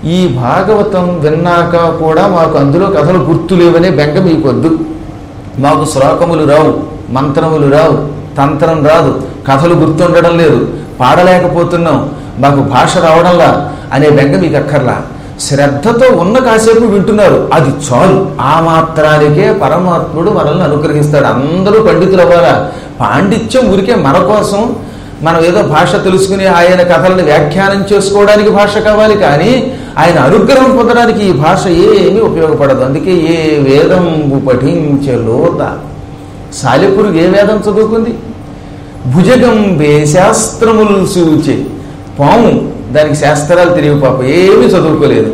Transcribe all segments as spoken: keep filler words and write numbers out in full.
ఈ భాగవతం విన్నాక కూడా మాకు అందులో కథలు గుర్తులేవనే బెంగ మీకొద్దు. మాకు శ్లోకములు రావు, మంత్రములు రావు, తంత్రం రాదు, కథలు గుర్తుండడం లేదు, పాడలేకపోతున్నాం, మాకు భాష రావడంలా అనే బెంగ మీకు అక్కర్లా. శ్రద్ధతో ఉన్న కాసేపు వింటున్నారు, అది చాలు. ఆ మాత్రానికే పరమాత్ముడు మనల్ని అనుగ్రహిస్తాడు. అందరూ పండితులు అవ్వాలా? పాండిత్యం ఊరికే మన కోసం, మనం ఏదో భాష తెలుసుకుని ఆయన కథలను వ్యాఖ్యానం చేసుకోవడానికి భాష కావాలి, కానీ ఆయన అనుగ్రహం పొందడానికి ఈ భాష ఏమీ ఉపయోగపడదు. అందుకే ఏ వేదం పఠించే లోత. సాలెపురుగు ఏ వేదం చదువుకుంది? భుజగంబే శాస్త్రములు సూచే పాము, దానికి శాస్త్రాలు తెలియవు పాప, ఏమీ చదువుకోలేదు.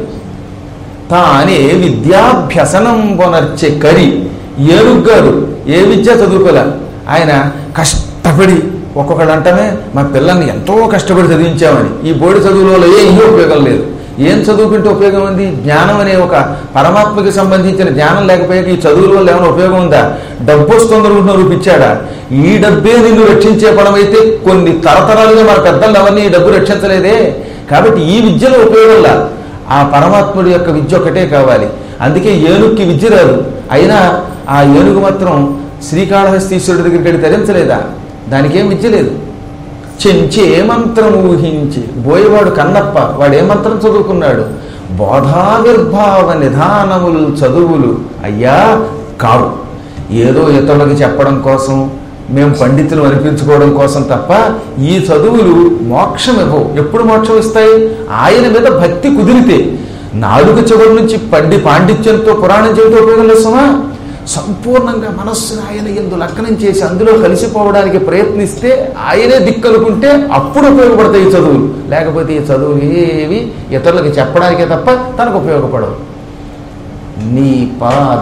తానే విద్యాభ్యసనం పొనర్చే కరి ఏనుగ్గారు ఏ విద్య చదువుకోలే. ఆయన కష్టపడి, ఒక్కొక్కడు అంటమే మా పిల్లల్ని ఎంతో కష్టపడి చదివించామని. ఈ బోడి చదువులలో ఏ ఉపయోగం లేదు. ఏం చదువుకుంటే ఉపయోగం ఉంది? జ్ఞానం అనే ఒక పరమాత్మకి సంబంధించిన జ్ఞానం లేకపోయాక ఈ చదువుల వల్ల ఏమైనా ఉపయోగం ఉందా? డబ్బు వస్తుంది అనుకుంటున్న రూపిచ్చాడా? ఈ డబ్బే నిన్ను రక్షించే పడమైతే కొన్ని తరతరాలుగా మన పెద్దలు ఎవరిని ఈ డబ్బు రక్షించలేదే. కాబట్టి ఈ విద్యలో ఉపయోగంలా ఆ పరమాత్ముడి యొక్క విద్య ఒకటే కావాలి. అందుకే ఏనుగుకి విద్య రాదు, అయినా ఆ ఏనుగు మాత్రం శ్రీకాళహస్తీశ్వరుడి దగ్గరికి వెళ్ళి తరించలేదా? దానికేం విద్య లేదు. చెంచి ఏ మంత్రం ఊహించి బోయేవాడు కన్నప్ప, వాడు ఏ మంత్రం చదువుకున్నాడు? బోధావిర్భావ నిధానములు చదువులు అయ్యా కావు. ఏదో ఇతరులకు చెప్పడం కోసం, మేము పండితులు అనిపించుకోవడం కోసం తప్ప ఈ చదువులు మోక్షం ఇవ్వవు. ఎప్పుడు మోక్షం ఇస్తాయి? ఆయన మీద భక్తి కుదిరితే. నాలుగు చివరి నుంచి పండి పాండిత్యంతో పురాణం చేయడం ఉపయోగం లేసమా? సంపూర్ణంగా మనస్సును ఆయన యందు లగ్నం చేసి అందులో కలిసిపోవడానికి ప్రయత్నిస్తే, ఆయనే దిక్కనుకుంటే అప్పుడు ఉపయోగపడతాయి ఈ చదువులు. లేకపోతే ఈ చదువులు ఏవి ఇతరులకు చెప్పడానికే తప్ప తనకు ఉపయోగపడవు. నీ పాద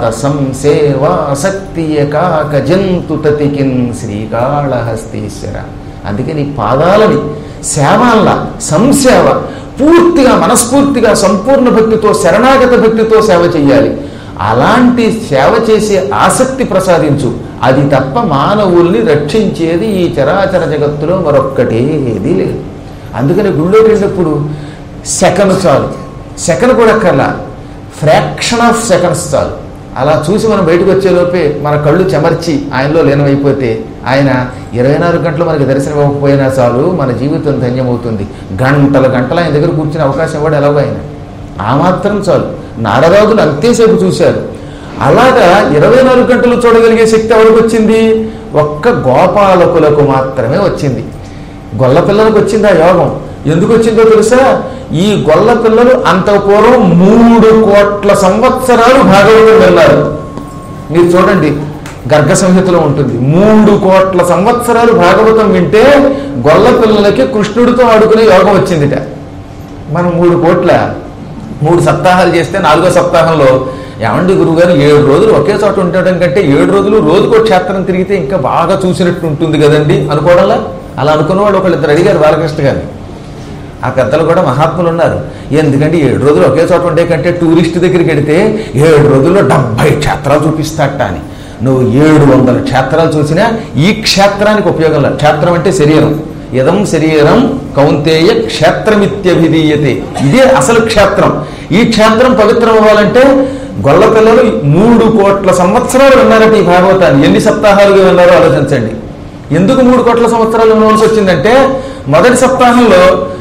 సంసేవాసక్తి కాక జంతు తతికిన్ శ్రీకాళహస్తీశ్వర. అందుకే నీ పాదాలని సేవల్లా సంసేవ పూర్తిగా మనస్ఫూర్తిగా సంపూర్ణ భక్తితో శరణాగత భక్తితో సేవ చెయ్యాలి. అలాంటి సేవ చేసే ఆసక్తి ప్రసాదించు. అది తప్ప మానవుల్ని రక్షించేది ఈ చరాచర జగత్తులో మరొక్కటేది లేదు. అందుకని గుళ్ళోకి వెళ్ళినప్పుడు సెకను చాలు, సెకను కూడా కల్లా ఫ్రాక్షన్ ఆఫ్ సెకండ్స్ చాలు. అలా చూసి మనం బయటకు వచ్చేలోపే మన కళ్ళు చెమర్చి ఆయనలో లీనమైపోతే, ఆయన ఇరవై నాలుగు గంటలు మనకి దర్శనం ఇవ్వకపోయినా చాలు, మన జీవితం ధన్యమవుతుంది. గంటల గంటలు ఆయన దగ్గర కూర్చునే అవకాశం ఇవ్వడు ఎలాగో ఆయన. ఆ మాత్రం చాలు. నారదాదులు అంతేసేపు చూశారు. అలాగా ఇరవై నాలుగు గంటలు చూడగలిగే శక్తి ఎవరికి వచ్చింది? ఒక్క గోపాలకులకు మాత్రమే వచ్చింది. గొల్ల పిల్లలకు వచ్చింది ఆ యోగం. ఎందుకు వచ్చిందో తెలుసా? ఈ గొల్ల పిల్లలు అంత పూర్వం మూడు కోట్ల సంవత్సరాలు భాగవతం వెళ్ళారు. మీరు చూడండి, గర్గ సంహితలో ఉంటుంది. మూడు కోట్ల సంవత్సరాలు భాగవతం వింటే గొల్ల పిల్లలకి కృష్ణుడితో ఆడుకునే యోగం వచ్చిందిట. మనం మూడు కోట్ల మూడు సప్తాహాలు చేస్తే నాలుగో సప్తాహంలో ఏమండి గురువుగారు ఏడు రోజులు ఒకే చోట ఉండటం కంటే ఏడు రోజులు రోజుకో క్షేత్రం తిరిగితే ఇంకా బాగా చూసినట్టు ఉంటుంది కదండి అనుకోవడంలా. అలా అనుకున్న వాళ్ళు ఒకళ్ళిద్దరు అడిగారు బాలకృష్ణ గారిని. ఆ పెద్దలు కూడా మహాత్ములు ఉన్నారు. ఎందుకంటే ఏడు రోజులు ఒకే చోట ఉండే కంటే టూరిస్ట్ దగ్గరికి వెడితే ఏడు రోజుల్లో డెబ్బై క్షేత్రాలు చూపిస్తాట అని. నువ్వు ఏడు వందల క్షేత్రాలు చూసినా ఈ క్షేత్రానికి ఉపయోగంలా. క్షేత్రం అంటే శరీరం. ఇదం శరీరం కౌంతేయ క్షేత్రమిత్యభిధీయతే. ఇదే అసలు క్షేత్రం. ఈ క్షేత్రం పవిత్రం అవ్వాలంటే గొల్ల పిల్లలు మూడు కోట్ల సంవత్సరాలు విన్నారట ఈ భాగవతాన్ని. ఎన్ని సప్తాహాలుగా విన్నారో ఆలోచించండి. ఎందుకు మూడు కోట్ల సంవత్సరాలు వినవలసి వచ్చిందంటే, మొదటి సప్తాహంలో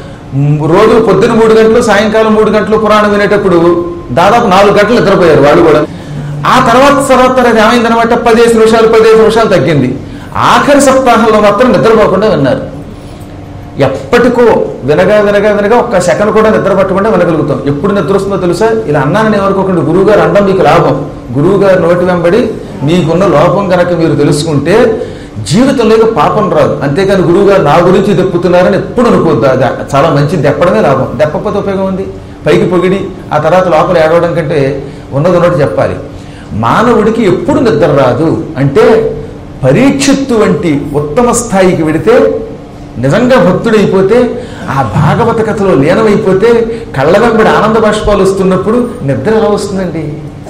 రోజు పొద్దున మూడు గంటలు సాయంకాలం మూడు గంటలు పురాణం వినేటప్పుడు దాదాపు నాలుగు గంటలు నిద్రపోయారు వాళ్ళు కూడా. ఆ తర్వాత తర్వాత అది ఏమైందనమాట, పదిహేను నిమిషాలు పదిహేను నిమిషాలు తగ్గింది. ఆఖరి సప్తాహంలో మాత్రం నిద్రపోకుండా విన్నారు. ఎప్పటికో వినగా వినగా వినగా ఒక్క సెకండ్ కూడా నిద్ర పట్టకుండా వినగలుగుతాం. ఎప్పుడు నిద్ర వస్తుందో తెలుసా? ఇలా అన్నానని ఎవరుకోకుండా, గురువు గారు అనడం మీకు లాభం. గురువు గారు నోటి వెంబడి మీకున్న లోపం కనుక మీరు తెలుసుకుంటే జీవితంలో పాపం రాదు. అంతేకాని గురువు గారు నా గురించి దెప్పుతున్నారని ఎప్పుడు అనుకోవద్దు. అది చాలా మంచిది. దెప్పడమే లాభం. దెప్పకపోతే ఉపయోగం ఉంది. పైకి పొగిడి ఆ తర్వాత లోపల ఏడవడం కంటే ఉన్నది ఉన్నట్టు చెప్పాలి. మానవుడికి ఎప్పుడు నిద్ర రాదు అంటే, పరీక్షిత్తు వంటి ఉత్తమ స్థాయికి వెడితే, నిజంగా భక్తుడైపోతే, ఆ భాగవత కథలో లీనమైపోతే, కళ్ళ వెంబడి ఆనంద బాష్పాలు వస్తున్నప్పుడు నిద్ర ఎలా వస్తుందండి?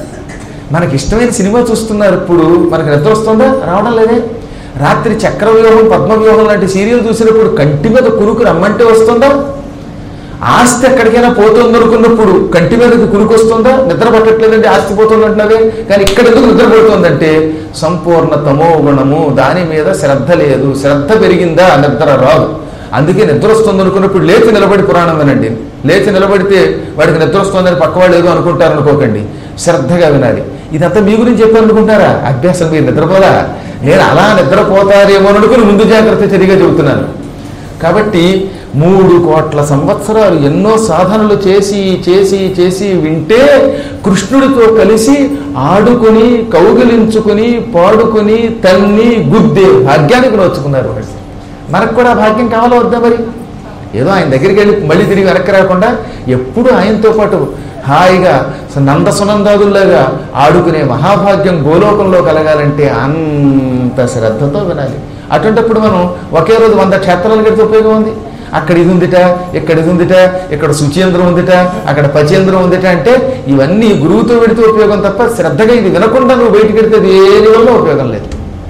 మనకి ఇష్టమైన సినిమా చూస్తున్నారు, ఇప్పుడు మనకి నిద్ర వస్తుందా? రావడం లేదే. రాత్రి చక్రవ్యూహం పద్మవ్యూహం లాంటి సీరియల్ చూసినప్పుడు కంటి మీద కురుకు రమ్మంటే వస్తుందా? ఆస్తి ఎక్కడికైనా పోతుంది అనుకున్నప్పుడు కంటి మీదకి కునుకొస్తుందా? నిద్ర పట్టట్లేదంటే ఆస్తి పోతుంది అంటున్నావే, కానీ ఇక్కడ ఎందుకు నిద్ర పడుతుందంటే సంపూర్ణ తమో గుణము, దాని మీద శ్రద్ధ లేదు. శ్రద్ధ పెరిగిందా నిద్ర రాదు. అందుకే నిద్ర వస్తుంది అనుకున్నప్పుడు లేచి నిలబడి పురాణం వినండి. లేచి నిలబడితే వాడికి నిద్ర వస్తుందని పక్కవాళ్ళు ఏదో అనుకుంటారు అనుకోకండి, శ్రద్ధగా వినాలి. ఇదంతా మీ గురించి చెప్పాను అనుకుంటారా? అభ్యాసం, మీరు నిద్రపోదా? నేను అలా నిద్రపోతారేమో అనుకుని ముందు జాగ్రత్త చర్యగా చెబుతున్నాను. కాబట్టి మూడు కోట్ల సంవత్సరాలు ఎన్నో సాధనలు చేసి చేసి చేసి వింటే కృష్ణుడితో కలిసి ఆడుకుని కౌగిలించుకుని పాడుకుని తన్ని గుద్దే భాగ్యానికి నోచుకున్నారు వాళ్ళు. మనకు కూడా భాగ్యం కావాలో వద్దా? మరి ఏదో ఆయన దగ్గరికి వెళ్ళి మళ్ళీ తిరిగి వెనక్కి రాకుండా ఎప్పుడు ఆయనతో పాటు హాయిగా నంద సునందాదుల్లాగా ఆడుకునే మహాభాగ్యం గోలోకంలో కలగాలంటే అంత శ్రద్ధతో వినాలి. అటువంటిప్పుడు మనం ఒకే రోజు వంద క్షేత్రాలు గడితే ఉపయోగం ఉంది. అక్కడ ఇది ఉందిట, ఇక్కడ ఇది ఉందిట, ఇక్కడ శుచేంద్రం ఉందిట, అక్కడ పచేంద్రం ఉందిట అంటే ఇవన్నీ గురువుతో పెడితే ఉపయోగం తప్ప శ్రద్ధగా ఇది వినకుండా నువ్వు బయటికి వెడితే దేని వల్ల ఉపయోగం లేదు.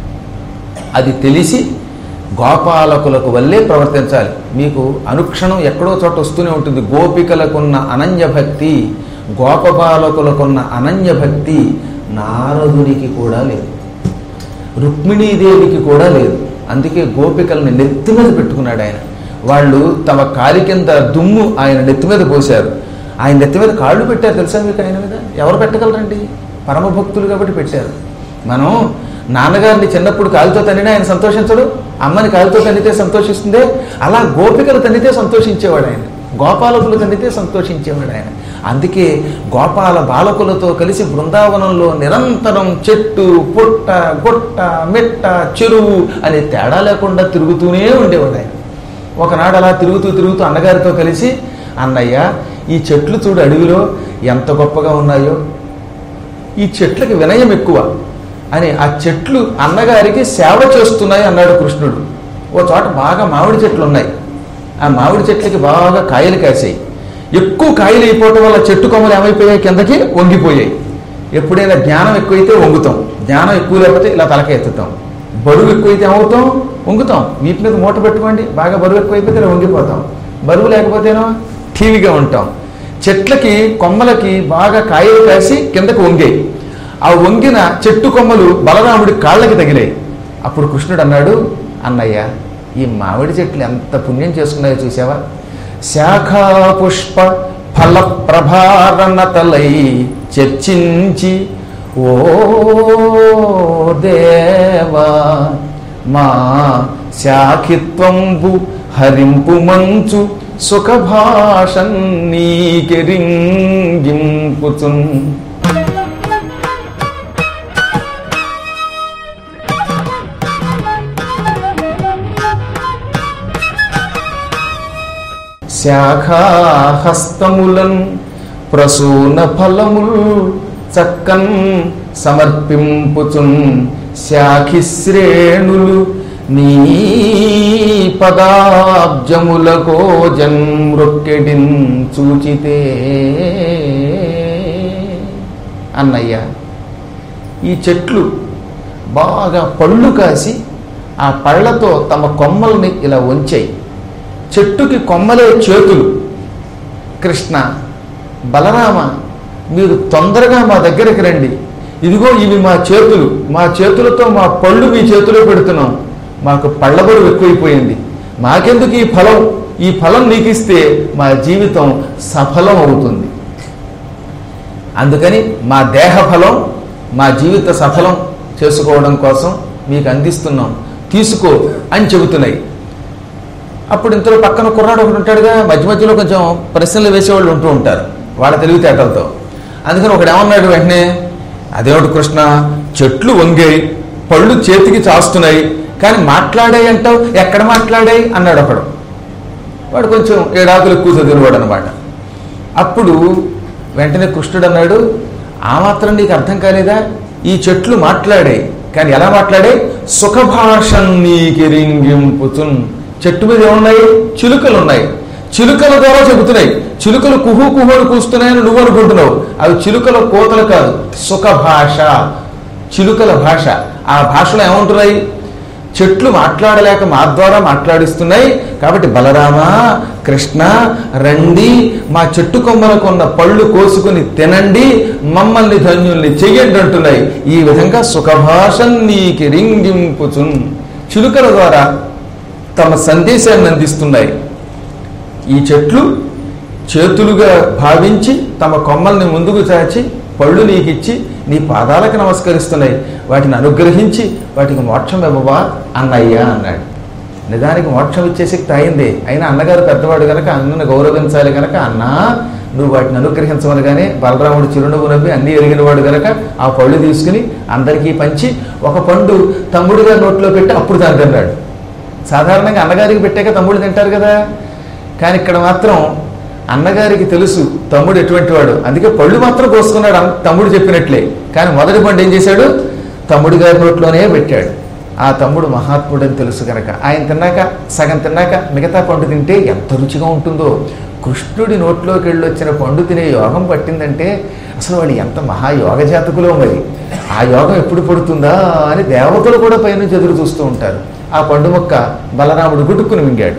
అది తెలిసి గోపాలకులకు వల్లే ప్రవర్తించాలి. మీకు అనుక్షణం ఎక్కడో చోట వస్తూనే ఉంటుంది. గోపికలకున్న అనన్య భక్తి, గోపబాలకులకున్న అనన్య భక్తి నారదునికి కూడా లేదు, రుక్మిణీదేవికి కూడా లేదు. అందుకే గోపికల్ని నెత్తి మీద పెట్టుకున్నాడు ఆయన. వాళ్ళు తమ కాలి కింద దుమ్ము ఆయన నెత్తి మీద పోశారు. ఆయన నెత్తి మీద కాళ్ళు పెట్టారు తెలుసా మీకు? ఆయన మీద ఎవరు పెట్టగలరండి? పరమ భక్తులు కాబట్టి పెట్టారు. మనం నాన్నగారిని చిన్నప్పుడు కాలుతో తన్నినా ఆయన సంతోషించడు, అమ్మని కాలుతో తన్నితే సంతోషిస్తుందే, అలా గోపికలు తన్నితే సంతోషించేవాడు ఆయన, గోపాలకులు తన్నితే సంతోషించేవాడు ఆయన. అందుకే గోపాల బాలకులతో కలిసి బృందావనంలో నిరంతరం చెట్టు పుట్ట గుట్ట మెట్ట చెరువు అనే తేడా లేకుండా తిరుగుతూనే ఉండేవాడు ఆయన. ఒకనాడు అలా తిరుగుతూ తిరుగుతూ అన్నగారితో కలిసి, అన్నయ్య ఈ చెట్లు చూడు అడవిలో ఎంత గొప్పగా ఉన్నాయో, ఈ చెట్లకి వినయం ఎక్కువ అని ఆ చెట్లు అన్నగారికి సేవ చేస్తున్నాయి అన్నాడు కృష్ణుడు. ఓ చోట బాగా మామిడి చెట్లు ఉన్నాయి. ఆ మామిడి చెట్లకి బాగా కాయలు కాసాయి. ఎక్కువ కాయలు అయిపోవటం వల్ల చెట్టు కొమ్మలు ఏమైపోయాయి? కిందకి వంగిపోయాయి. ఎప్పుడైనా జ్ఞానం ఎక్కువైతే వంగుతాం, జ్ఞానం ఎక్కువ లేకపోతే ఇలా తలక ఎత్తుతాం. బరువు ఎక్కువైతే ఏమవుతాం? వంగుతాం. వీటి మీద మూట పెట్టుకోండి, బాగా బరువు ఎక్కువైపోతే ఇలా వంగిపోతాం. బరువు లేకపోతేనో ఠీవిగా ఉంటాం. చెట్లకి కొమ్మలకి బాగా కాయలు కాసి కిందకు వంగాయి. ఆ వంగిన చెట్టు కొమ్మలు బలరాముడి కాళ్ళకి తగిలాయి. అప్పుడు కృష్ణుడు అన్నాడు, అన్నయ్య ఈ మామిడి చెట్లు ఎంత పుణ్యం చేసుకున్నాయో చూసావా? శాఖా పుష్ప ఫల ప్రభారణతలై చర్చించి ఓ దేవా మా శాఖిత్వంబు హరింపు మంచు సుఖభాషన్ నీకెరింగింపుచున్. శాఖాహస్తములన్ ప్రసూన ఫలముల్ చక్కన్ సమర్పింపుచున్ శాఖిశ్రేణులు నీ పదాబ్జములకో జన్మృక్కెడిన్ చూచితే. అన్నయ్య ఈ చెట్లు బాగా పళ్ళు కాసి ఆ పళ్ళతో తమ కొమ్మల్ని ఇలా వంచాయి. చెట్టుకి కొమ్మలే చేతులు. కృష్ణ బలరామ మీరు తొందరగా మా దగ్గరికి రండి, ఇదిగో ఇవి మా చేతులు, మా చేతులతో మా పళ్ళు మీ చేతిలో పెడుతున్నాం, మాకు పళ్ళ బరువు ఎక్కువైపోయింది, మాకెందుకు ఈ ఫలం, ఈ ఫలం నీకు ఇస్తే మా జీవితం సఫలం అవుతుంది, అందుకని మా దేహ ఫలం మా జీవిత సఫలం చేసుకోవడం కోసం మీకు అందిస్తున్నాం, తీసుకో అని చెబుతున్నాయి. అప్పుడు ఇంతలో పక్కన కుర్రాడు ఒకటి ఉంటాడుగా, మధ్య మధ్యలో కొంచెం ప్రశ్నలు వేసేవాళ్ళు ఉంటూ ఉంటారు వాళ్ళ తెలివితేటలతో. అందుకని ఒకడు ఏమన్నాడు వెంటనే, అదేమిటి కృష్ణ చెట్లు వంగాయి పళ్ళు చేతికి చాస్తున్నాయి కానీ మాట్లాడాయి అంటావు, ఎక్కడ మాట్లాడాయి అన్నాడు ఒకడు. వాడు కొంచెం ఏడాకులు ఎక్కువ చదివినవాడు అనమాట. అప్పుడు వెంటనే కృష్ణుడు అన్నాడు, ఆ మాత్రం నీకు అర్థం కాలేదా, ఈ చెట్లు మాట్లాడాయి కానీ ఎలా మాట్లాడాయి, సుఖభాషం నీకెరింగింపుచున్. చెట్టు మీద ఏమున్నాయి, చిలుకలు ఉన్నాయి, చిలుకల ద్వారా చెబుతున్నాయి. చిలుకలు కుహు కుహు అని కూస్తున్నాయని నువ్వు అనుకుంటున్నావు, అవి చిలుకల కోతలు కాదు, సుఖ భాష, చిలుకల భాష. ఆ భాషలో ఏమంటున్నాయి, చెట్లు మాట్లాడలేక మా ద్వారా మాట్లాడిస్తున్నాయి. కాబట్టి బలరామ, కృష్ణ రండి, మా చెట్టు కొమ్మలకు ఉన్న పళ్ళు కోసుకుని తినండి, మమ్మల్ని ధన్యుల్ని చెయ్యండి అంటున్నాయి. ఈ విధంగా సుఖభాషం నీకి రింగింపుచున్ చిలుకల ద్వారా తమ సందేశాన్ని అందిస్తున్నాయి. ఈ చెట్లు చేతులుగా భావించి తమ కొమ్మల్ని ముందుకు చాచి పళ్ళు నీకిచ్చి నీ పాదాలకు నమస్కరిస్తున్నాయి. వాటిని అనుగ్రహించి వాటికి మోక్షం ఇవ్వవా అన్నయ్యా అన్నాడు. నిజానికి మోక్షం ఇచ్చే శక్తి అయిందే, అయినా అన్నగారు పెద్దవాడు కనుక అన్నను గౌరవించాలి కనుక అన్నా నువ్వు వాటిని అనుగ్రహించమనగానే బలరాముడు చిరునవ్వు నవ్వి అన్నీ ఎరిగినవాడు కనుక ఆ పళ్ళు తీసుకుని అందరికీ పంచి ఒక పండు తమ్ముడిగా నోట్లో పెట్టి అప్పుడు తాను తిన్నాడు. సాధారణంగా అన్నగారికి పెట్టాక తమ్ముడు తింటారు కదా, కానీ ఇక్కడ మాత్రం అన్నగారికి తెలుసు తమ్ముడు ఎటువంటి వాడు, అందుకే పళ్ళు మాత్రం కోసుకున్నాడు తమ్ముడు చెప్పినట్లే. కానీ మొదటి పండు ఏం చేశాడు, తమ్ముడి గారి నోట్లోనే పెట్టాడు. ఆ తమ్ముడు మహాత్ముడు అని తెలుసు కనుక ఆయన తిన్నాక సగం తిన్నాక మిగతా పండు తింటే ఎంత రుచిగా ఉంటుందో. కృష్ణుడి నోట్లోకి వెళ్ళి వచ్చిన పండు తినే యోగం పట్టిందంటే అసలు వాళ్ళు ఎంత మహాయోగ జాతకులో. మరి ఆ యోగం ఎప్పుడు పడుతుందా అని దేవతలు కూడా పైనుంచి ఎదురు చూస్తూ ఉంటారు. ఆ పండు మొక్క బలరాముడు గుట్టుకుని మింగాడు.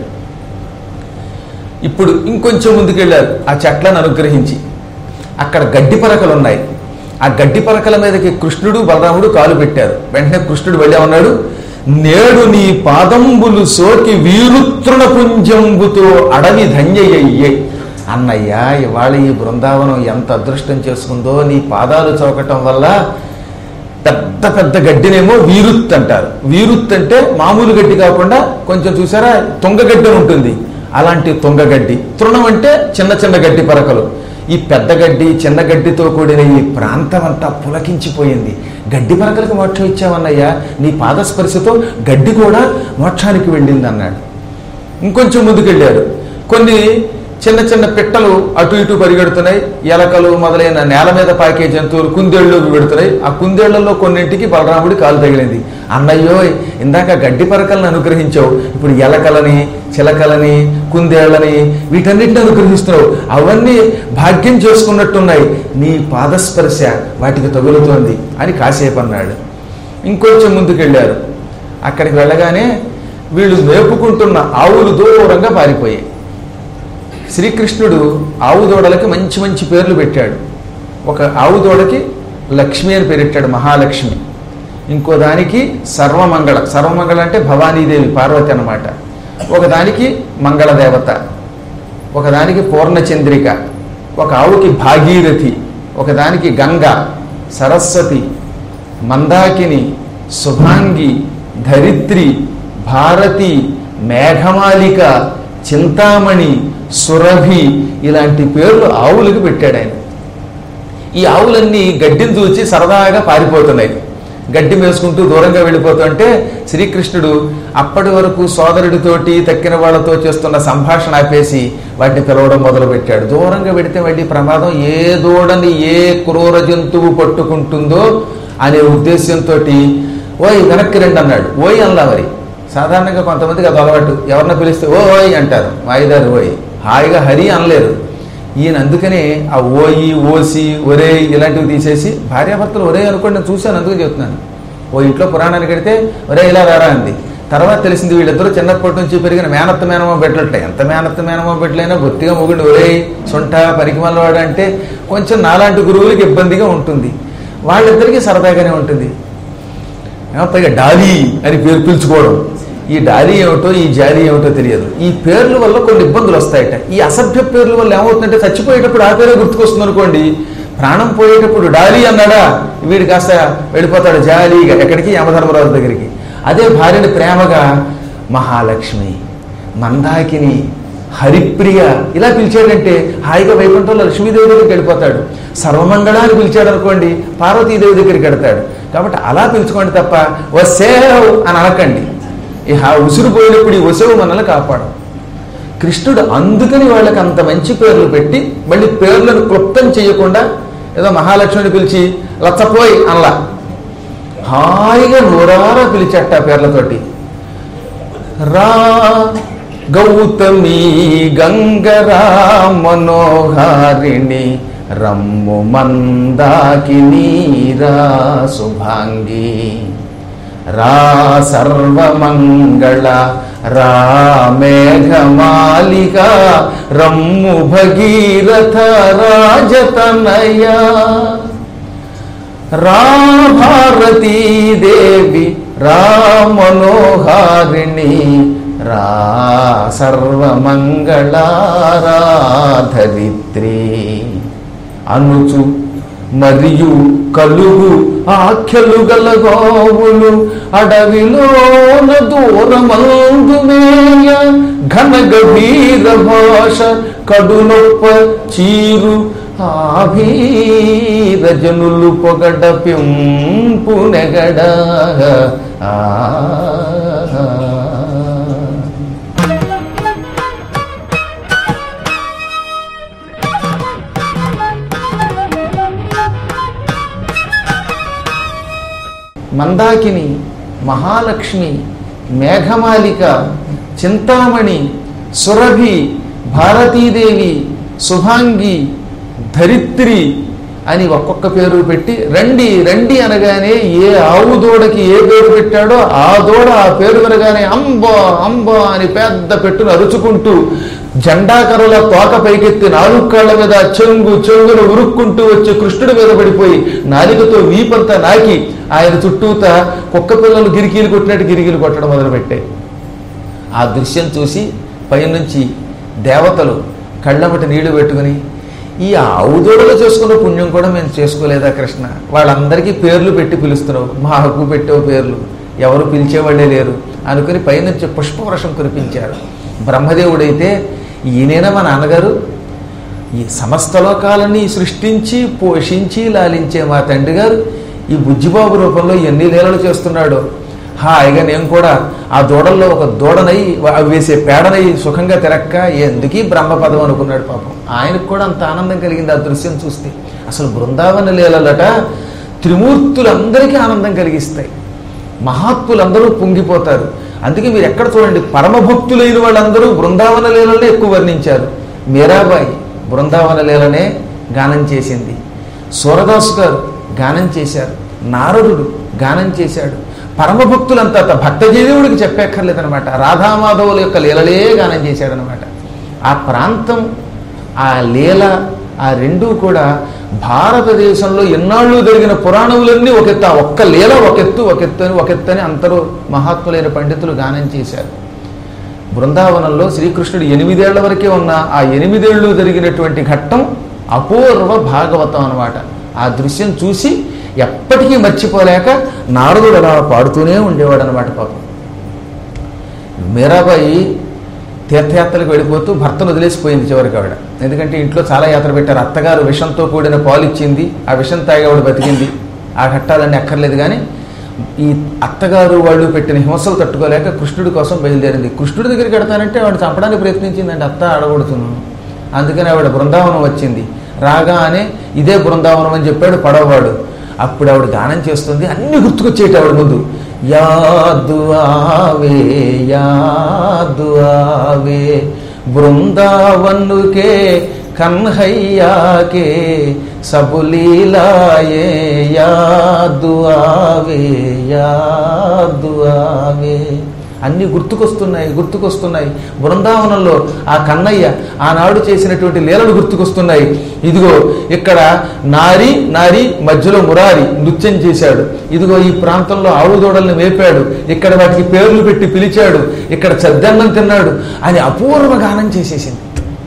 ఇప్పుడు ఇంకొంచెం ముందుకెళ్ళారు. ఆ చెట్లను అనుగ్రహించి అక్కడ గడ్డి పలకలు ఉన్నాయి. ఆ గడ్డి పలకల మీదకి కృష్ణుడు బలరాముడు కాలు పెట్టారు. వెంటనే కృష్ణుడు వెళ్ళి ఉన్నాడు, నేడు నీ పాదంబులు సోకి వీరుతృణ పుంజంబుతో అడవి ధన్యయ్యే. అన్నయ్య ఇవాళ ఈ బృందావనం ఎంత అదృష్టం చేసుకుందో, నీ పాదాలు చౌకటం వల్ల. పెద్ద పెద్ద గడ్డినేమో వీరుత్ అంటారు. వీరుత్ అంటే మామూలు గడ్డి కాకుండా కొంచెం చూసారా తుంగగడ్డి ఉంటుంది, అలాంటి తుంగగడ్డి. తృణం అంటే చిన్న చిన్న గడ్డి పరకలు. ఈ పెద్ద గడ్డి చిన్న గడ్డితో కూడిన ఈ ప్రాంతం అంతా పులకించిపోయింది. గడ్డి పరకలకు మోక్షం ఇచ్చావన్నయ్యా, నీ పాదస్పర్శతో గడ్డి కూడా మోక్షానికి వెళ్ళింది అన్నాడు. ఇంకొంచెం ముందుకెళ్ళారు. కొన్ని చిన్న చిన్న పిట్టలు అటు ఇటు పరిగెడుతున్నాయి. ఎలకలు మొదలైన నేల మీద పాకే జంతువులు కుందేళ్లకు పెడుతున్నాయి. ఆ కుందేళ్లలో కొన్నింటికి బలరాముడి కాలు తగిలింది. అన్నయ్యో ఇందాక గడ్డి పరకలను అనుగ్రహించావు, ఇప్పుడు ఎలకలని చిలకలని కుందేళ్లని వీటన్నిటిని అనుగ్రహిస్తున్నావు. అవన్నీ భాగ్యం చేసుకున్నట్టున్నాయి, నీ పాదస్పర్శ వాటికి తగులుతోంది అని కాసేపు అన్నాడు. ఇంకొంచెం ముందుకెళ్ళారు. అక్కడికి వెళ్ళగానే వీళ్ళు మేపుకుంటున్న ఆవులు దూరంగా పారిపోయాయి. శ్రీకృష్ణుడు ఆవు దూడలకి మంచి మంచి పేర్లు పెట్టాడు. ఒక ఆవు దూడకి లక్ష్మి అని పేరెట్టాడు, మహాలక్ష్మి. ఇంకో దానికి సర్వమంగళ, సర్వమంగళ అంటే భవానీదేవి పార్వతి అన్నమాట. ఒకదానికి మంగళదేవత, ఒకదానికి పూర్ణచంద్రిక, ఒక ఆవుకి భాగీరథి, ఒకదానికి గంగ, సరస్వతి, మందాకిని, శుభాంగి, ధరిత్రి, భారతి, మేఘమాలిక, చింతామణి, సురభి ఇలాంటి పేర్లు ఆవులకు పెట్టాడు ఆయన. ఈ ఆవులన్నీ గడ్డిని చూచి సరదాగా పారిపోతున్నాయి. గడ్డి మేసుకుంటూ దూరంగా వెళ్ళిపోతుంటే శ్రీకృష్ణుడు అప్పటి వరకు సోదరుడితోటి తక్కిన వాళ్ళతో చేస్తున్న సంభాషణ ఆపేసి వాటిని పిలవడం మొదలుపెట్టాడు. దూరంగా పెడితే మళ్ళీ ప్రమాదం, ఏ దూడని ఏ క్రూర జంతువు పట్టుకుంటుందో అనే ఉద్దేశంతో ఓయ్ వెనక్కి రండి అన్నాడు. ఓయ్ అల్లా మరి సాధారణంగా కొంతమందికి అది అలవాటు, ఎవరన్నా పిలిస్తే ఓ ఓయ్ అంటారు, వాయిదారు ఓయ్, హాయిగా హరి అనలేరు. ఈయన అందుకనే ఆ ఓయి ఓసి ఒరే ఇలాంటివి తీసేసి భార్యాభర్తలు ఒరే అనుకోండి, నేను చూశాను అందుకు చెప్తున్నాను. ఓ ఇంట్లో పురాణానికి వెడితే ఒరే ఇలా రారా అంది. తర్వాత తెలిసింది వీళ్ళిద్దరూ చిన్నప్పటి నుంచి పెరిగిన మేనత్త మేనమో పెట్టలట. ఎంత మేనత్త మేనమో పెట్టలైనా బొత్తిగా మొగుడు ఒరే సొంట పరికిమలవాడు అంటే కొంచెం నాలాంటి గురువులకి ఇబ్బందిగా ఉంటుంది, వాళ్ళిద్దరికీ సరదాగానే ఉంటుంది. పైగా డాలీ అని పేరు పిలుచుకోవడం, ఈ డాలీ ఏమిటో ఈ జాలీ ఏమిటో తెలియదు. ఈ పేర్ల వల్ల కొన్ని ఇబ్బందులు వస్తాయట. ఈ అసభ్య పేర్ల వల్ల ఏమవుతుందంటే చచ్చిపోయేటప్పుడు ఆ పేరే గుర్తుకొస్తుంది అనుకోండి, ప్రాణం పోయేటప్పుడు డాలీ అన్నాడా వీడు కాస్త వెళ్ళిపోతాడు జాలీగా ఎక్కడికి, యమధర్మరాజు దగ్గరికి. అదే భార్యని ప్రేమగా మహాలక్ష్మి, మందాకిని, హరిప్రియ ఇలా పిలిచాడంటే హాయిగా వైకుంఠంలో లక్ష్మీదేవి దగ్గరికి వెళ్ళిపోతాడు. సర్వమంగళాన్ని పిలిచాడు అనుకోండి పార్వతీదేవి దగ్గరికి వెడతాడు. కాబట్టి అలా పిలుచుకోండి తప్ప వసేవ్ అని అనకండి. ఈ ఆ ఉసురు పోయినప్పుడు ఈ వసేవు మనల్ని కాపాడు. కృష్ణుడు అందుకని వాళ్ళకి అంత మంచి పేర్లు పెట్టి మళ్ళీ పేర్లను క్లుప్తం చేయకుండా ఏదో మహాలక్ష్మిని పిలిచి లచ్చపోయి అనలా, హాయిగా నూరారా పిలిచట్ట పేర్లతోటి. రా గౌతమి గంగరా మనోహారిణి రమ్ము మందాకిని రా శుభాంగి రా సర్వమంగళ రా మేఘమాలిక రమ్ము భగీరథ రాజతనయ రా భారతీదేవి రా మనోహారిణి రా సర్వమంగళారాధరిత్రి అనుచు మరియు కలుగు ఆఖ్యలు గల గోవులు అడవిలోన దూరమందుమేయ ఘన గభీర భాష కడునొప్ప చీరు ఆభీరజనులు పొగడ పెంపు నెగడ ఆ మందాకిని, మహాలక్ష్మి, మేఘమాలిక, చింతామణి, సురభి, భారతీదేవి, శుభాంగి, ధరిత్రి అని ఒక్కొక్క పేరు పెట్టి రండి రండి అనగానే ఏ ఆవు దూడకి ఏ పేరు పెట్టాడో ఆ దూడ ఆ పేరు వినగానే అంబా అంబా అని పెద్ద పెట్టును అరుచుకుంటూ జెండాకరుల తోక పైకెత్తి నాలుగు కాళ్ల మీద చెంగు చెంగును ఉరుక్కుంటూ వచ్చి కృష్ణుడి మీద పడిపోయి నాలికతో వీపంతా నాకి ఆయన చుట్టూత కుక్క పిల్లలు గిరికీలు కొట్టినట్టు గిరికీలు కొట్టడం మొదలుపెట్టాయి. ఆ దృశ్యం చూసి పైనుంచి దేవతలు కళ్ళమటి నీళ్లు పెట్టుకుని ఈ ఆవు దూడలు చేసుకున్న పుణ్యం కూడా మేము చేసుకోలేదా కృష్ణ, వాళ్ళందరికీ పేర్లు పెట్టి పిలుస్తున్నావు, మాకు పెట్టేవు పేర్లు, ఎవరు పిలిచేవాళ్ళే లేరు అనుకుని పైనుంచి పుష్పవర్షం కురిపించారు. బ్రహ్మదేవుడైతే ఈయనైనా మా నాన్నగారు, ఈ సమస్త లోకాలని సృష్టించి పోషించి లాలించే మా తండ్రి గారు ఈ బుజ్జిబాబు రూపంలో ఎన్ని లీలలు చేస్తున్నాడో, హాయిగా నేను కూడా ఆ దూడల్లో ఒక దూడనై వేసే పేడనై సుఖంగా తిరక్క ఎందుకీ బ్రహ్మపదం అనుకున్నాడు. పాపం ఆయనకు కూడా అంత ఆనందం కలిగింది ఆ దృశ్యం చూస్తే. అసలు బృందావన లీలలట త్రిమూర్తులందరికీ ఆనందం కలిగిస్తాయి, మహాత్ములందరూ పొంగిపోతారు. అందుకే మీరు ఎక్కడ చూడండి పరమభక్తులైన వాళ్ళందరూ బృందావన లీలనే ఎక్కువ వర్ణించారు. మీరాబాయి బృందావన లీలనే గానం చేసింది, సూరదాసు గారు గానం చేశారు, నారదుడు గానం చేశాడు, పరమభక్తులంతా భక్తజీవుడికి చెప్పక్కర్లేదనమాట. రాధామాధవుల యొక్క లీలలే గానం చేశాడనమాట. ఆ ప్రాంతం ఆ లీల ఆ రెండూ కూడా భారతదేశంలో ఎన్నాళ్ళు జరిగిన పురాణములన్నీ ఒకెత్త, ఒక్క లీల ఒకెత్తు ఒకెత్తు అని ఒకెత్తు అని అందరూ మహాత్ములైన పండితులు గానం చేశారు. బృందావనంలో శ్రీకృష్ణుడు ఎనిమిదేళ్ల వరకే ఉన్న ఆ ఎనిమిదేళ్లు జరిగినటువంటి ఘట్టం అపూర్వ భాగవతం అనమాట. ఆ దృశ్యం చూసి ఎప్పటికీ మర్చిపోలేక నారదుడు అలా పాడుతూనే ఉండేవాడు అనమాట. పాపం మీరాబాయి తీర్థయాత్రలకు వెళ్ళిపోతూ భర్తను వదిలేసిపోయింది చివరికి ఆవిడ. ఎందుకంటే ఇంట్లో చాలా యాత్ర పెట్టారు. అత్తగారు విషంతో కూడిన పాలు ఇచ్చింది, ఆ విషం తాగి ఆవిడ బతికింది. ఆ ఘట్టాలన్నీ అక్కర్లేదు కానీ ఈ అత్తగారు వాళ్ళు పెట్టిన హింసలు తట్టుకోలేక కృష్ణుడి కోసం బయలుదేరింది. కృష్ణుడి దగ్గరికి వెడతానంటే ఆవిడ చంపడానికి ప్రయత్నించిందంటే అత్త అడగొడుతున్నాను. అందుకని ఆవిడ బృందావనం వచ్చింది. రాగానే ఇదే బృందావనం అని చెప్పాడు పడవవాడు. అప్పుడు ఆవిడ గానం చేస్తుంది, అన్ని గుర్తుకొచ్చేటి ఆవిడ ముందు. యాదు ఆవే యాదు ఆవే బృందావనుకే కన్హయ్యాకే సబులీలాయే యాదు ఆవే యాదు ఆవే అన్ని గుర్తుకొస్తున్నాయి గుర్తుకొస్తున్నాయి బృందావనంలో ఆ కన్నయ్య ఆనాడు చేసినటువంటి లీలలు గుర్తుకొస్తున్నాయి. ఇదిగో ఇక్కడ నారి నారి మధ్యలో మురారి నృత్యం చేశాడు, ఇదిగో ఈ ప్రాంతంలో ఆవు దూడల్ని మేపాడు, ఇక్కడ వాటికి పేర్లు పెట్టి పిలిచాడు, ఇక్కడ చద్దన్నం తిన్నాడు అని అపూర్వ గానం చేసేసింది.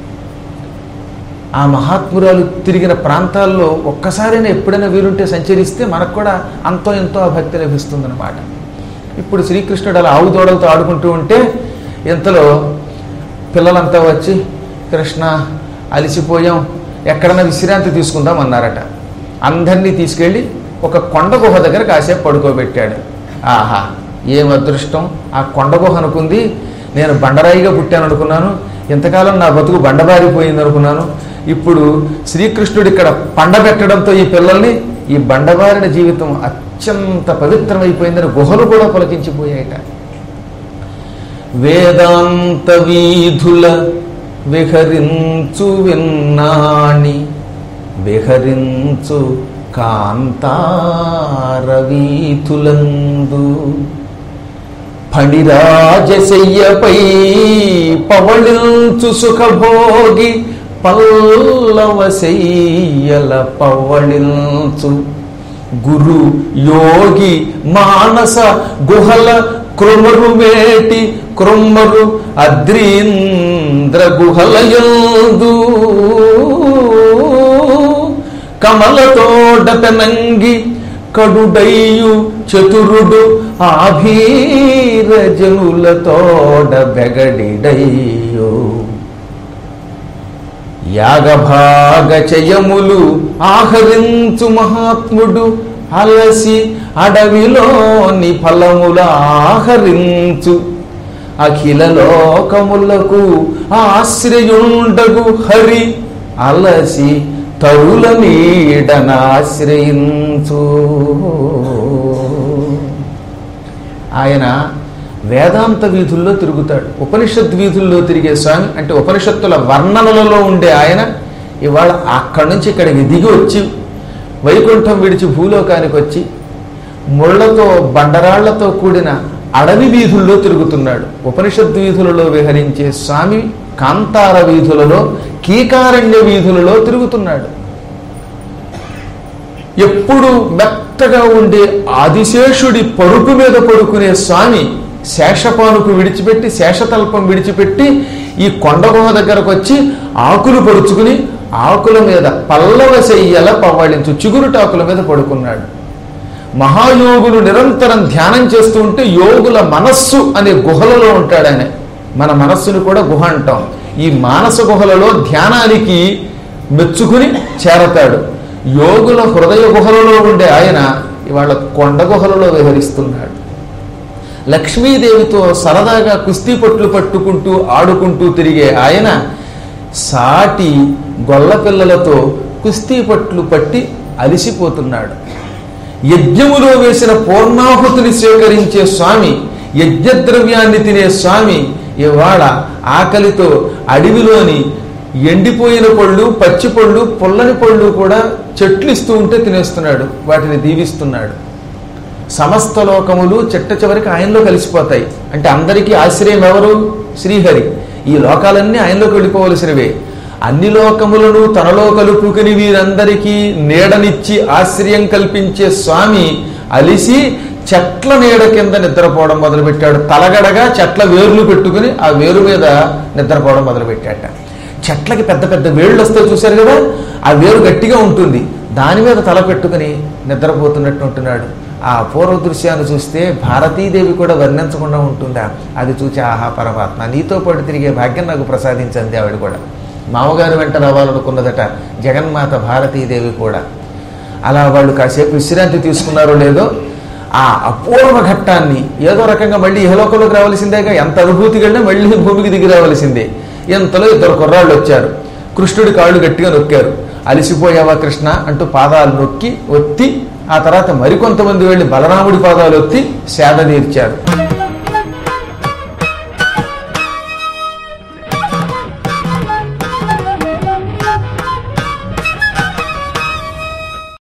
ఆ మహాత్మురాలు తిరిగిన ప్రాంతాల్లో ఒక్కసారైనా ఎప్పుడైనా వీలుంటే సంచరిస్తే మనకు కూడా అంతో ఎంతో ఆ భక్తి లభిస్తుందన్నమాట. ఇప్పుడు శ్రీకృష్ణుడు అలా ఆవు దూడలతో ఆడుకుంటూ ఉంటే ఇంతలో పిల్లలంతా వచ్చి కృష్ణ అలసిపోయాం, ఎక్కడన్నా విశ్రాంతి తీసుకుందాం అన్నారట. అందరినీ తీసుకెళ్ళి ఒక కొండ గుహ దగ్గర కాసేపు పడుకోబెట్టాడు. ఆహా ఏం అదృష్టం! ఆ కొండ గుహ అనుకుంది, నేను బండరాయిగా పుట్టాను అనుకున్నాను, ఇంతకాలం నా బతుకు బండబారిపోయింది అనుకున్నాను. ఇప్పుడు శ్రీకృష్ణుడు ఇక్కడ పండబెట్టడంతో ఈ పిల్లల్ని ఈ బండబారిన జీవితం అత్యంత పవిత్రమైపోయిందని గుహలు కూడా పులకించిపోయాయట. వేదాంత వీధుల విహరించు విన్నాణి విహరించు కాంతారవీతులందు ఫణిరాజశయ్యపై పవళించు సుఖభోగి పల్లవశయ్యల పవళించు గురు యోగి మానస గుహల కృమరు మేటి కృమ్మరు అద్రీంద్ర గుహలయందు కమలతోడ పెనంగి కడుడయ్యు చతురుడు ఆభీర జనులతోడ బెగడిడయ్యో యాగభాగ చయములు ఆహరించు మహాత్ముడు అలసి అడవిలోని ఫలముల ఆహరించు అఖిల లోకములకు ఆశ్రయుండగు హరి అలసి తరుల నీడనాశ్రయించు. ఆయన వేదాంత వీధుల్లో తిరుగుతాడు. ఉపనిషత్ వీధుల్లో తిరిగే స్వామి అంటే ఉపనిషత్తుల వర్ణనలలో ఉండే ఆయన ఇవాళ అక్కడి నుంచి ఇక్కడికి దిగి వచ్చి వైకుంఠం విడిచి భూలోకానికి వచ్చి ముళ్లతో బండరాళ్లతో కూడిన అడవి వీధుల్లో తిరుగుతున్నాడు. ఉపనిషత్ వీధులలో విహరించే స్వామి కాంతార వీధులలో కీకారణ్య వీధులలో తిరుగుతున్నాడు. ఎప్పుడు మెత్తగా ఉండే ఆదిశేషుడి పరుపు మీద పడుకునే స్వామి శేషపానుకు విడిచిపెట్టి శేషతల్పం విడిచిపెట్టి ఈ కొండగుహ దగ్గరకు వచ్చి ఆకులు పరుచుకుని ఆకుల మీద పల్లవ శయ్యల పవ్వళించు చిగురుటాకుల మీద పడుకున్నాడు. మహాయోగులు నిరంతరం ధ్యానం చేస్తూ ఉంటే యోగుల మనస్సు అనే గుహలలో ఉంటాడు ఆయన. మన మనస్సును కూడా గుహ అంటాం. ఈ మానస గుహలలో ధ్యానానికి మెచ్చుకుని చేరతాడు. యోగుల హృదయ గుహలలో ఉండే ఆయన ఇవాళ కొండ గుహలలో విహరిస్తున్నాడు. లక్ష్మీదేవితో సరదాగా కుస్తీ పట్లు పట్టుకుంటూ ఆడుకుంటూ తిరిగే ఆయన సాటి గొల్ల పిల్లలతో కుస్తీ పట్లు పట్టి అలిసిపోతున్నాడు. యజ్ఞములో వేసిన పూర్ణాహుతిని స్వీకరించే స్వామి, యజ్ఞద్రవ్యాన్ని తినే స్వామి ఇవాళ ఆకలితో అడవిలోని ఎండిపోయిన పళ్ళు, పచ్చి పళ్ళు, పుల్లని పళ్ళు కూడా చెట్లు ఇస్తూ ఉంటే తినేస్తున్నాడు, వాటిని దీవిస్తున్నాడు. సమస్త లోకములు చిట్ట చివరికి ఆయనలో కలిసిపోతాయి. అంటే అందరికీ ఆశ్రయం ఎవరు? శ్రీహరి. ఈ లోకాలన్నీ ఆయనలోకి వెళ్ళిపోవలసినవే. అన్ని లోకములను తనలో కలుపుకుని వీరందరికీ నీడనిచ్చి ఆశ్రయం కల్పించే స్వామి అలిసి చెట్ల నీడ కింద నిద్రపోవడం మొదలుపెట్టాడు. తలగడగా చెట్ల వేర్లు పెట్టుకుని ఆ వేరు మీద నిద్రపోవడం మొదలుపెట్టాట. చెట్లకి పెద్ద పెద్ద వేళ్ళు వస్తే చూశారు కదా, ఆ వేరు గట్టిగా ఉంటుంది, దాని మీద తల పెట్టుకుని నిద్రపోతున్నట్టు ఉంటున్నాడు. ఆ పూర్వ దృశ్యాన్ని చూస్తే భారతీదేవి కూడా వర్ణించకుండా ఉంటుందా? అది చూసి ఆహా పరమాత్మ, నీతో పాటు తిరిగే భాగ్యం నాకు ప్రసాదించింది. ఆవిడ కూడా మామగారు వెంట రావాలనుకున్నదట జగన్మాత భారతీదేవి కూడా. అలా వాళ్ళు కాసేపు విశ్రాంతి తీసుకున్నారో లేదో ఆ అపూర్వ ఘట్టాన్ని ఏదో రకంగా మళ్ళీ ఇహలోకంలోకి రావాల్సిందేగా, ఎంత అనుభూతి కంటే మళ్ళీ భూమికి దిగి రావాల్సిందే. ఎంతలో ఇద్దరు కుర్రాళ్ళు వచ్చారు. కృష్ణుడి కాళ్ళు గట్టిగా నొక్కారు. అలిసిపోయావా కృష్ణ అంటూ పాదాలు నొక్కి ఒత్తి, ఆ తర్వాత మరికొంతమంది వెళ్ళి బలరాముడి పాదాలు ఒత్తి సేద తీర్చారు.